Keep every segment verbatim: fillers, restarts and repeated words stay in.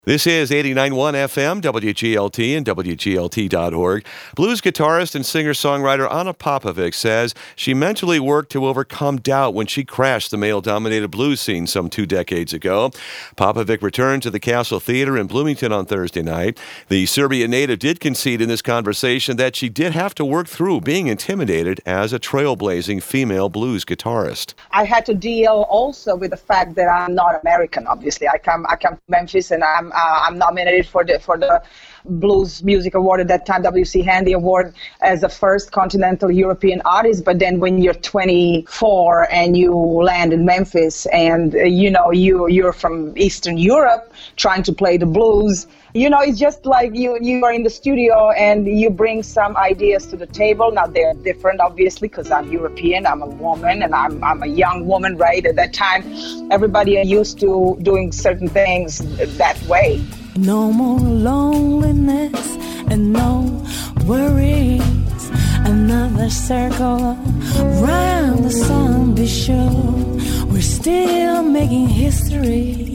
This is eighty-nine point one F M, W G L T, and W G L T dot org. Blues guitarist and singer-songwriter Anna Popovic says she mentally worked to overcome doubt when she crashed the male-dominated blues scene some two decades ago. Popovic returned to the Castle Theatre in Bloomington on Thursday night. The Serbian native did concede in this conversation that she did have to work through being intimidated as a trailblazing female blues guitarist. I had to deal also with the fact that I'm not American, obviously. I come I come to Memphis and I'm Uh, I'm nominated for the for the Blues Music Award at that time, W C Handy Award, as the first continental European artist. But then when you're twenty-four and you land in Memphis and, uh, you know, you, you're from Eastern Europe trying to play the blues, you know, it's just like you, you are in the studio and you bring some ideas to the table. Now, they're different, obviously, because I'm European, I'm a woman, and I'm, I'm a young woman, right? At that time, everybody are used to doing certain things that way. No more loneliness and no worries. Another circle around the sun, be sure we're still making history.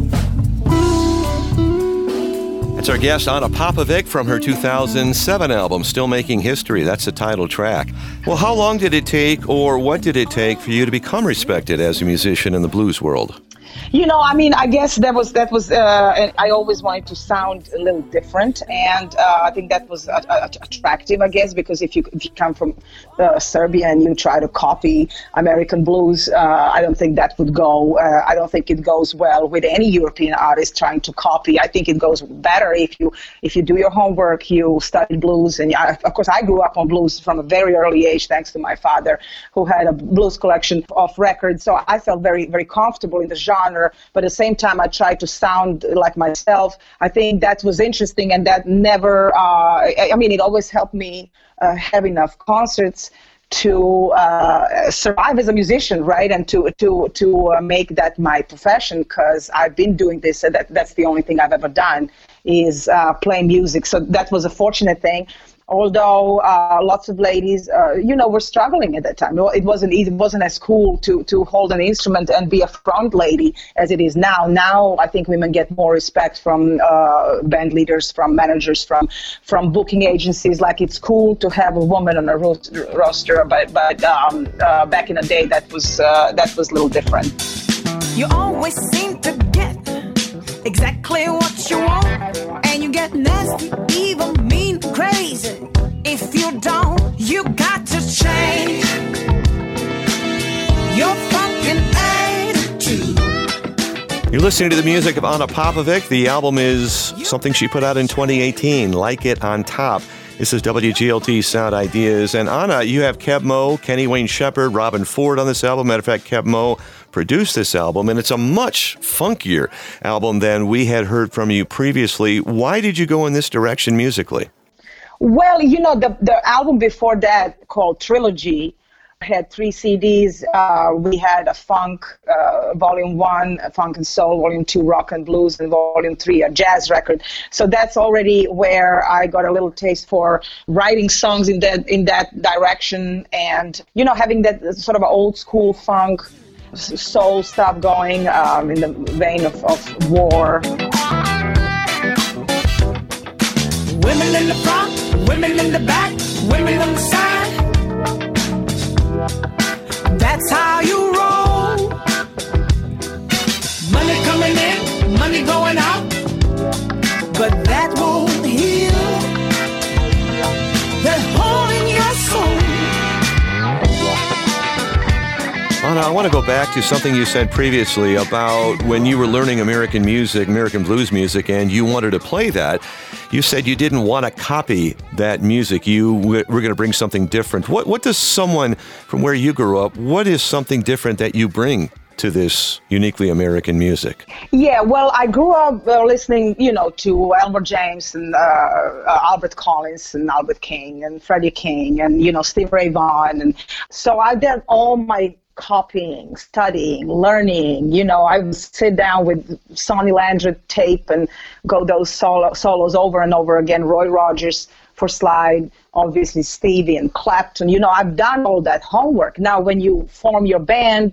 That's our guest, Anna Popovic, from her two thousand seven album, Still Making History. That's the title track. Well, how long did it take, or what did it take for you to become respected as a musician in the blues world? You know, I mean, I guess that was, that was. Uh, I always wanted to sound a little different, and uh, I think that was uh, uh, attractive, I guess, because if you, if you come from uh, Serbia and you try to copy American blues, uh, I don't think that would go. Uh, I don't think it goes well with any European artist trying to copy. I think it goes better if you if you do your homework, you study blues, and I, of course, I grew up on blues from a very early age, thanks to my father, who had a blues collection of records. So I felt very, very comfortable in the genre. But at the same time, I tried to sound like myself. I think that was interesting, and that never, uh, I mean, it always helped me uh, have enough concerts to uh, survive as a musician, right? And to to to uh, make that my profession, because I've been doing this, and that, that's the only thing I've ever done is uh, play music. So that was a fortunate thing. Although uh, lots of ladies, uh, you know, were struggling at that time. It wasn't it wasn't as cool to, to hold an instrument and be a front lady as it is now. Now I think women get more respect from uh, band leaders, from managers, from from booking agencies. Like, it's cool to have a woman on a ro- roster, but but um, uh, back in the day that was uh, that was a little different. You always seem to get exactly what you want, and you get nasty, evil, mean, crazy. If you don't, you got to change your fucking attitude. You're listening to the music of Anna Popovic. The album is something she put out in twenty eighteen, Like It on Top. This is W G L T Sound Ideas. And Anna, you have Keb Mo, Kenny Wayne Shepherd, Robin Ford on this album. Matter of fact, Keb Mo produced this album, and it's a much funkier album than we had heard from you previously. Why did you go in this direction musically? Well, you know, the, the album before that, called Trilogy, had three C Ds. Uh, we had a funk, uh, volume one, a funk and soul, volume two, rock and blues, and volume three, a jazz record. So that's already where I got a little taste for writing songs in that in that direction, and, you know, having that sort of old school funk, soul stuff going um, in the vein of, of war. Women in the front, women in the back, women on the side. That's how you roll. Money coming in, money going out, but that won't heal the hole in your soul. Anna, I want to go back to something you said previously about when you were learning American music, American blues music, and you wanted to play that. You said you didn't want to copy that music. You were going to bring something different. What what does someone from where you grew up, what is something different that you bring to this uniquely American music? Yeah, well, I grew up uh, listening, you know, to Elmer James and uh, uh, Albert Collins and Albert King and Freddie King and, you know, Steve Ray Vaughan. And so I did all my copying, studying, learning. You know, I would sit down with Sonny Landreth tape and go those solo, solos over and over again. Roy Rogers for slide, obviously Stevie and Clapton. You know, I've done all that homework. Now, when you form your band,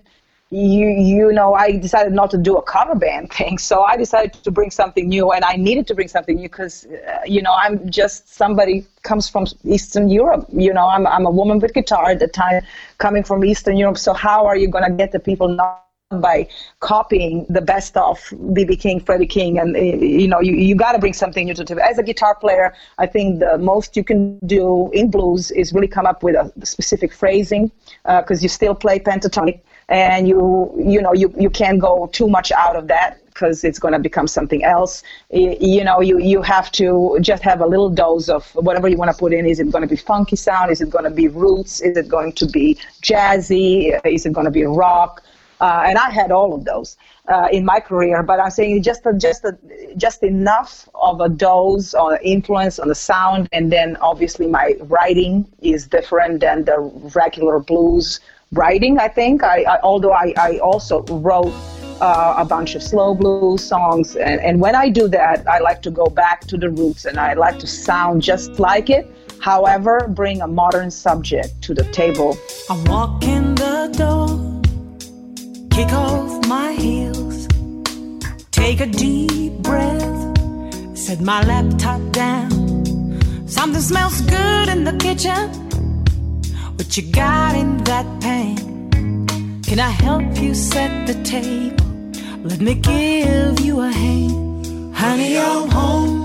you you know, I decided not to do a cover band thing. So I decided to bring something new, and I needed to bring something new because, uh, you know, I'm just somebody comes from Eastern Europe. You know, I'm I'm a woman with guitar at the time, coming from Eastern Europe. So how are you going to get the people not by copying the best of B B King, Freddie King, and uh, you know, you, you got to bring something new to the table. As a guitar player, I think the most you can do in blues is really come up with a specific phrasing, because uh, you still play pentatonic, and you you know you, you can't go too much out of that because it's going to become something else. You, you know, you, you have to just have a little dose of whatever you want to put in. Is it going to be funky sound? Is it going to be roots? Is it going to be jazzy? Is it going to be rock? Uh, and I had all of those uh, in my career, but I'm saying just a, just a, just enough of a dose or influence on the sound, and then obviously my writing is different than the regular blues writing. I think I, I although I, I also wrote uh, a bunch of slow blues songs, and, and when I do that, I like to go back to the roots, and I like to sound just like it. However, bring a modern subject to the table. I walk in the door, kick off my heels, take a deep breath, set my laptop down. Something smells good in the kitchen. What you got in that pan? Can I help you set the table? Let me give you a hand. Honey, I'm home.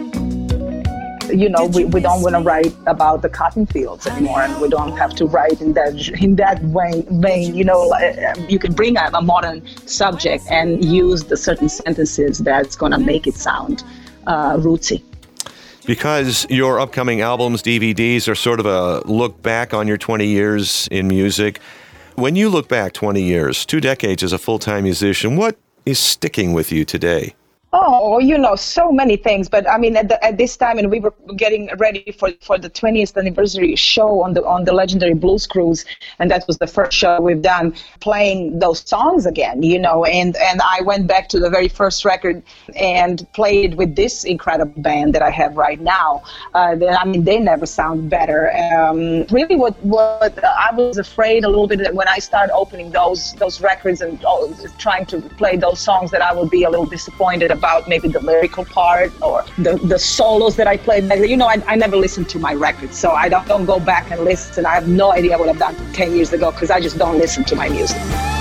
You know, we, we don't want to write about the cotton fields anymore, and we don't have to write in that in that vein. vein. You know, you can bring a, a modern subject and use the certain sentences that's going to make it sound uh, rootsy. Because your upcoming albums, D V Ds, are sort of a look back on your twenty years in music. When you look back twenty years, two decades as a full-time musician, what is sticking with you today? Oh, you know, so many things. But I mean, at, the, at this time, and we were getting ready for, for the twentieth anniversary show on the on the legendary Blues Cruise, and that was the first show we've done, playing those songs again, you know. And, and I went back to the very first record and played with this incredible band that I have right now. Uh, I mean, they never sound better. Um, really, what what I was afraid a little bit that when I started opening those those records and oh, trying to play those songs, that I would be a little disappointed about. About maybe the lyrical part or the, the solos that I played. You know, I, I never listened to my records, so I don't, don't go back and listen. I have no idea what I've done ten years ago because I just don't listen to my music.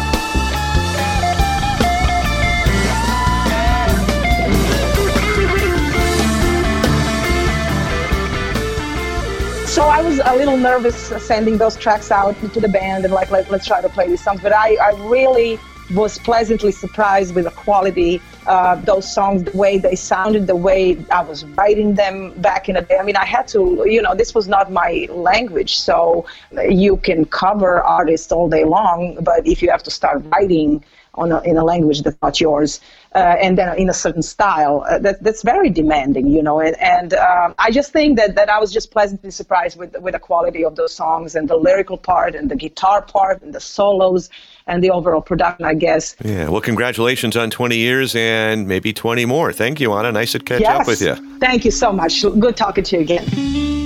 So I was a little nervous sending those tracks out to the band and like, like let's try to play these songs, but I, I really was pleasantly surprised with the quality of uh, those songs, the way they sounded, the way I was writing them back in the day. I mean, I had to, you know, this was not my language, so you can cover artists all day long, but if you have to start writing on a, in a language that's not yours, uh, and then in a certain style, uh, that, that's very demanding, you know, and, and uh, I just think that, that I was just pleasantly surprised with, with the quality of those songs and the lyrical part and the guitar part and the solos and the overall production, I guess. Yeah, well, congratulations on twenty years and maybe twenty more. Thank you, Anna. Nice to catch yes. up with you. Thank you so much. Good talking to you again.